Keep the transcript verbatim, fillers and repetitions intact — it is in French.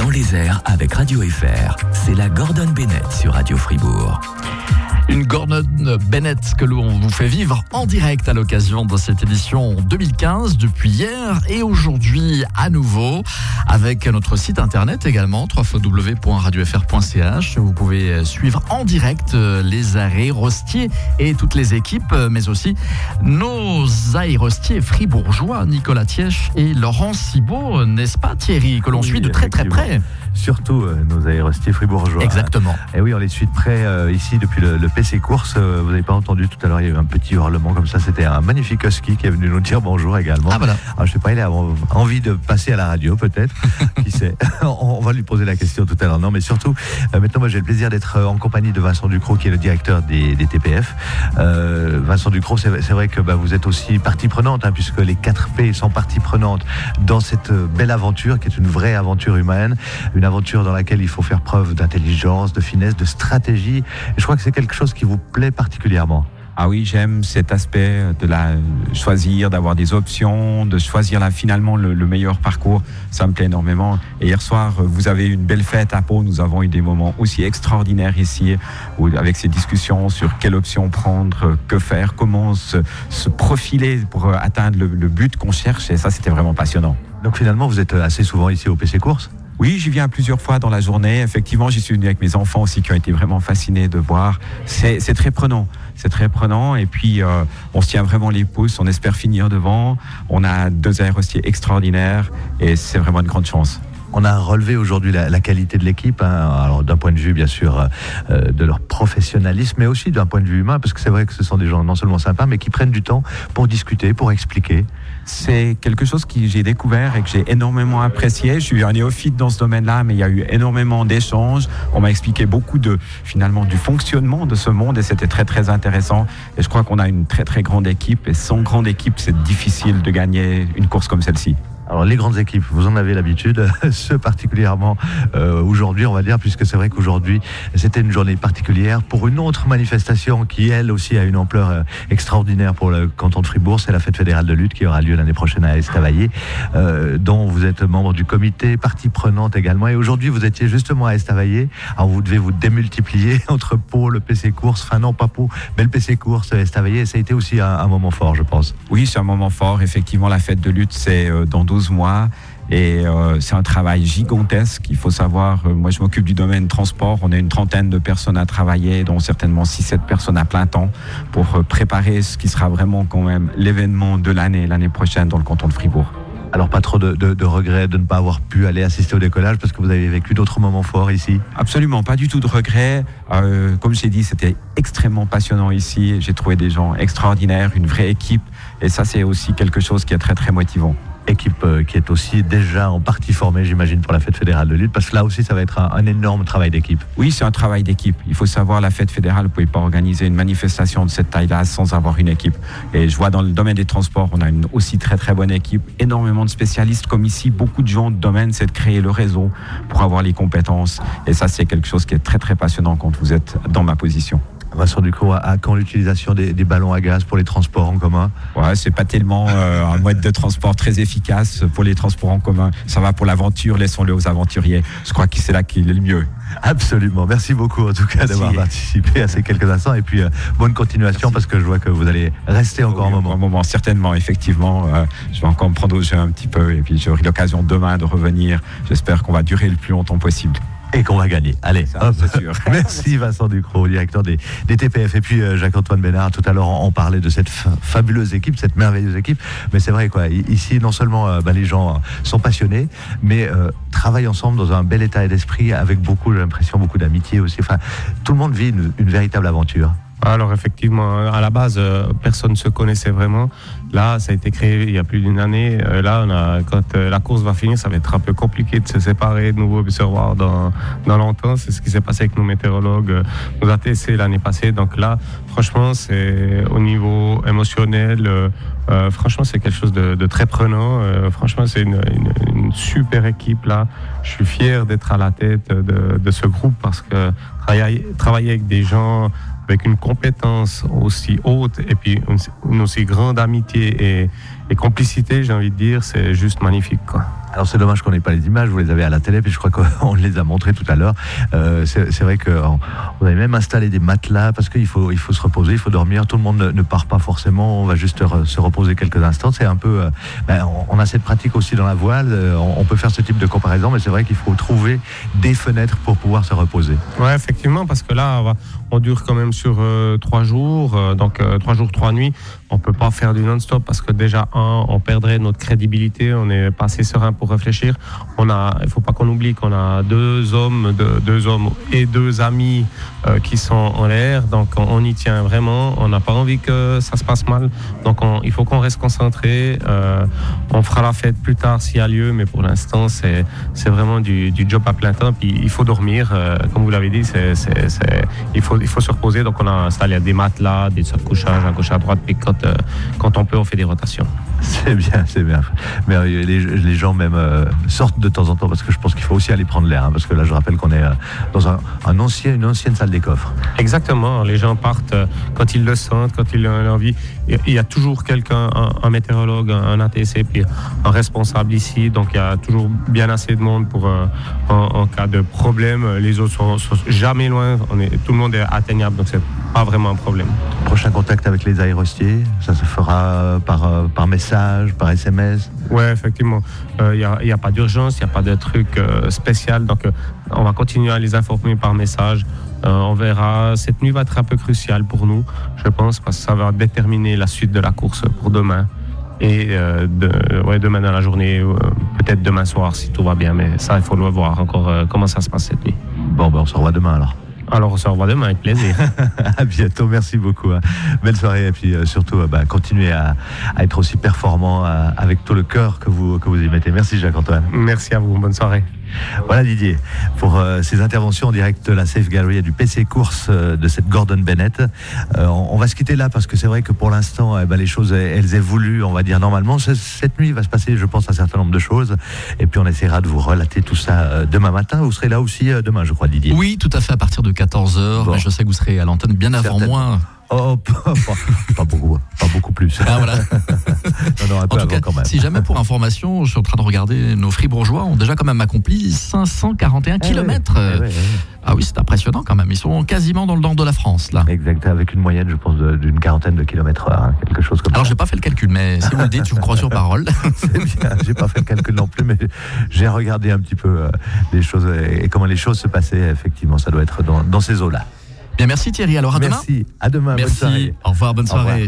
dans les airs avec Radio F R. C'est la Gordon Bennett sur Radio Fribourg. Une Gordon Bennett que l'on vous fait vivre en direct à l'occasion de cette édition deux mille quinze, depuis hier et aujourd'hui à nouveau, avec notre site internet également, w w w point radio f r point c h. Vous pouvez suivre en direct les aérostiers et toutes les équipes, mais aussi nos aérostiers fribourgeois, Nicolas Thièche et Laurent Cibaud, n'est-ce pas Thierry, que l'on oui, suit de très très près. Surtout euh, nos aérostiers fribourgeois. Exactement. Hein. Et oui, on les suit de près euh, ici depuis le, le P C Course. Euh, vous n'avez pas entendu tout à l'heure, il y a eu un petit hurlement comme ça. C'était un magnifique husky qui est venu nous dire bonjour également. Ah voilà. Alors, je sais pas, il a envie de passer à la radio peut-être. Qui sait. On va lui poser la question tout à l'heure. Non, mais surtout, euh, maintenant, moi j'ai le plaisir d'être en compagnie de Vincent Ducrot, qui est le directeur des, des T P F. Euh, Vincent Ducrot, c'est, c'est vrai que bah, vous êtes aussi partie prenante, hein, puisque les quatre P sont partie prenante dans cette belle aventure qui est une vraie aventure humaine. Une aventure dans laquelle il faut faire preuve d'intelligence, de finesse, de stratégie. Et je crois que c'est quelque chose qui vous plaît particulièrement. Ah oui, j'aime cet aspect de la choisir, d'avoir des options, de choisir là, finalement le, le meilleur parcours. Ça me plaît énormément. Et hier soir, vous avez eu une belle fête à Pau. Nous avons eu des moments aussi extraordinaires ici, où, avec ces discussions sur quelle option prendre, que faire, comment se, se profiler pour atteindre le, le but qu'on cherche. Et ça, c'était vraiment passionnant. Donc finalement, vous êtes assez souvent ici au P C Course ? Oui, j'y viens plusieurs fois dans la journée. Effectivement, j'y suis venu avec mes enfants aussi qui ont été vraiment fascinés de voir. C'est, c'est très prenant. C'est très prenant. Et puis, euh, on se tient vraiment les pouces. On espère finir devant. On a deux aérostiers extraordinaires et c'est vraiment une grande chance. On a relevé aujourd'hui la, la qualité de l'équipe, hein, alors d'un point de vue bien sûr euh, de leur professionnalisme, mais aussi d'un point de vue humain, parce que c'est vrai que ce sont des gens non seulement sympas, mais qui prennent du temps pour discuter, pour expliquer. C'est quelque chose que j'ai découvert et que j'ai énormément apprécié. Je suis un néophyte dans ce domaine-là, mais il y a eu énormément d'échanges. On m'a expliqué beaucoup de, finalement, du fonctionnement de ce monde et c'était très, très intéressant. Et je crois qu'on a une très, très grande équipe. Et sans grande équipe, c'est difficile de gagner une course comme celle-ci. Alors les grandes équipes, vous en avez l'habitude, ce particulièrement euh, aujourd'hui, on va dire, puisque c'est vrai qu'aujourd'hui, c'était une journée particulière pour une autre manifestation qui, elle aussi, a une ampleur euh, extraordinaire pour le canton de Fribourg. C'est la fête fédérale de lutte qui aura lieu l'année prochaine à Estavayer, euh, dont vous êtes membre du comité, partie prenante également. Et aujourd'hui, vous étiez justement à Estavayer. Alors vous devez vous démultiplier entre Pau, le P C Course, enfin non pas Pau, mais le P C Course, Estavayer. Et ça a été aussi un, un moment fort, je pense. Oui, c'est un moment fort. Effectivement, la fête de lutte, c'est euh, dans douze mois et euh, c'est un travail gigantesque. Il faut savoir, euh, moi je m'occupe du domaine transport, on a une trentaine de personnes à travailler, dont certainement six sept personnes à plein temps pour euh, préparer ce qui sera vraiment quand même l'événement de l'année, l'année prochaine dans le canton de Fribourg. Alors pas trop de, de, de regrets de ne pas avoir pu aller assister au décollage parce que vous avez vécu d'autres moments forts ici? Absolument, pas du tout de regrets. Euh, comme j'ai dit, c'était extrêmement passionnant ici. J'ai trouvé des gens extraordinaires, une vraie équipe et ça c'est aussi quelque chose qui est très très motivant. Équipe euh, qui est aussi déjà en partie formée, j'imagine, pour la fête fédérale de lutte, parce que là aussi, ça va être un, un énorme travail d'équipe. Oui, c'est un travail d'équipe. Il faut savoir, la fête fédérale, vous ne pouvez pas organiser une manifestation de cette taille-là sans avoir une équipe. Et je vois dans le domaine des transports, on a une aussi très très bonne équipe, énormément de spécialistes comme ici, beaucoup de gens de domaine, c'est de créer le réseau pour avoir les compétences. Et ça, c'est quelque chose qui est très très passionnant quand vous êtes dans ma position. Vincent Ducrot, à quand l'utilisation des, des ballons à gaz pour les transports en commun? Ouais, c'est pas tellement euh, un mode de transport très efficace pour les transports en commun. Ça va pour l'aventure, laissons-le aux aventuriers. Je crois que c'est là qu'il est le mieux. Absolument. Merci beaucoup en tout cas Merci. d'avoir participé à ces quelques instants et puis euh, bonne continuation. Merci. Parce que je vois que vous allez rester encore oui, un moment. Un moment, certainement, effectivement. Euh, je vais encore me prendre au jeu un petit peu et puis j'aurai l'occasion demain de revenir. J'espère qu'on va durer le plus longtemps possible. Et qu'on va gagner. Allez, ça, hop. C'est sûr. Merci Vincent Ducrot, directeur des, des T P F. Et puis euh, Jacques-Antoine Bénard, tout à l'heure on, on parlait de cette fa- fabuleuse équipe, cette merveilleuse équipe. Mais c'est vrai quoi, ici non seulement euh, bah, les gens euh, sont passionnés, mais euh, travaillent ensemble dans un bel état d'esprit, avec beaucoup, j'ai l'impression, beaucoup d'amitié aussi. Enfin, tout le monde vit une, une véritable aventure. Alors effectivement, à la base, euh, personne ne se connaissait vraiment. Là, ça a été créé il y a plus d'une année. Euh, là, on a, quand euh, la course va finir, ça va être un peu compliqué de se séparer, de nouveau se revoir dans, dans longtemps. C'est ce qui s'est passé avec nos météorologues, euh, nos A T C l'année passée. Donc là, franchement, c'est au niveau émotionnel, euh, euh, franchement, c'est quelque chose de, de très prenant. Euh, franchement, c'est une, une, une super équipe là. Je suis fier d'être à la tête de, de ce groupe parce que travailler, travailler avec des gens avec une compétence aussi haute et puis une, une aussi grande amitié et, et complicité, j'ai envie de dire, c'est juste magnifique, quoi. Alors c'est dommage qu'on n'ait pas les images, vous les avez à la télé, puis je crois qu'on les a montrées tout à l'heure. Euh, c'est, c'est vrai qu'on avait même installé des matelas parce qu'il faut, il faut se reposer, il faut dormir. Tout le monde ne, ne part pas forcément, on va juste re, se reposer quelques instants. C'est un peu, euh, ben, on, on a cette pratique aussi dans la voile. Euh, on, on peut faire ce type de comparaison, mais c'est vrai qu'il faut trouver des fenêtres pour pouvoir se reposer. Ouais, effectivement, parce que là, on, va, on dure quand même sur euh, trois jours, euh, donc euh, trois jours, trois nuits. On peut pas faire du non-stop parce que déjà, un, on perdrait notre crédibilité, on n'est pas assez serein pour réfléchir. On a, il faut pas qu'on oublie qu'on a deux hommes, deux, deux hommes et deux amis euh, qui sont en l'air, donc on, on y tient vraiment. On n'a pas envie que ça se passe mal, donc on, il faut qu'on reste concentré. Euh, on fera la fête plus tard s'il y a lieu, mais pour l'instant, c'est, c'est vraiment du, du job à plein temps. Puis il faut dormir, euh, comme vous l'avez dit, c'est, c'est, c'est, il faut, il faut se reposer. Donc on a installé des matelas, des sacs de couchage à gauche à droite, puis quand euh, quand on peut, on fait des rotations. C'est bien, c'est bien. Mais les, les gens même euh, sortent de temps en temps parce que je pense qu'il faut aussi aller prendre l'air. Hein, parce que là, je rappelle qu'on est euh, dans un, un ancien, une ancienne salle des coffres. Exactement. Les gens partent euh, quand ils le sentent, quand ils ont envie. Il y a toujours quelqu'un, un, un météorologue, un, un A T C, puis un responsable ici. Donc il y a toujours bien assez de monde pour euh, en, en cas de problème. Les autres sont, sont jamais loin. On est, tout le monde est atteignable, donc c'est pas vraiment un problème. Prochain contact avec les aérostiers, ça se fera par, euh, par message, par S M S? Oui, effectivement. Il euh, n'y a, a pas d'urgence, il n'y a pas de truc euh, spécial. Donc, euh, on va continuer à les informer par message. Euh, on verra. Cette nuit va être un peu cruciale pour nous, je pense, parce que ça va déterminer la suite de la course pour demain. Et euh, de, ouais, demain dans la journée, euh, peut-être demain soir, si tout va bien. Mais ça, il faut le voir encore euh, comment ça se passe cette nuit. Bon, ben, on se revoit demain alors. Alors on se revoit demain avec plaisir. À bientôt, merci beaucoup. Hein. Belle soirée et puis euh, surtout euh, bah, continuez à, à être aussi performant euh, avec tout le cœur que vous, que vous y mettez. Merci Jacques-Antoine. Merci à vous, bonne soirée. Voilà Didier, pour euh, ces interventions en direct de la Safe Gallery et du P C Course euh, de cette Gordon Bennett. Euh, on, on va se quitter là parce que c'est vrai que pour l'instant, eh ben, les choses elles évoluent, on va dire normalement. C- cette nuit il va se passer, je pense, un certain nombre de choses. Et puis on essaiera de vous relater tout ça euh, demain matin. Vous serez là aussi euh, demain, je crois, Didier. Oui, tout à fait, à partir de quatorze heures. Bon. Mais je sais que vous serez à l'antenne bien avant moi. Oh, pas, pas, pas beaucoup, pas beaucoup plus. Ah, voilà. non, non, un peu En tout avant cas, quand même. si jamais pour information, je suis en train de regarder, nos fribourgeois ont déjà quand même accompli cinq cent quarante et un Eh kilomètres. ouais, eh ouais, eh ouais. Ah oui, c'est impressionnant quand même. Ils sont quasiment dans le nord de la France, là. Exact, avec une moyenne, je pense, de, d'une quarantaine de kilomètres heure, hein, quelque chose comme Alors, ça. j'ai pas fait le calcul, mais si vous le dites, je vous crois sur parole. C'est bien, j'ai pas fait le calcul non plus, mais j'ai regardé un petit peu euh, les choses et, et comment les choses se passaient. Effectivement, ça doit être dans, dans ces eaux-là. Bien, merci Thierry. Alors, à demain. Merci, à demain. Merci. Bonne soirée. Au revoir, bonne Au revoir. soirée.